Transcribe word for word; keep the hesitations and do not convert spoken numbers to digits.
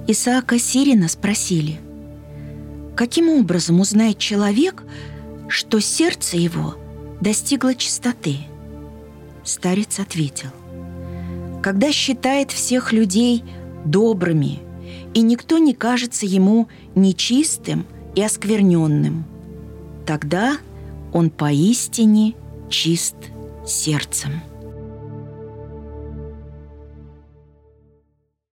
Исаака Сирина спросили: каким образом узнает человек, что сердце его достигло чистоты? Старец ответил: когда считает всех людей добрыми, и никто не кажется ему нечистым и оскверненным, тогда он поистине чист сердцем.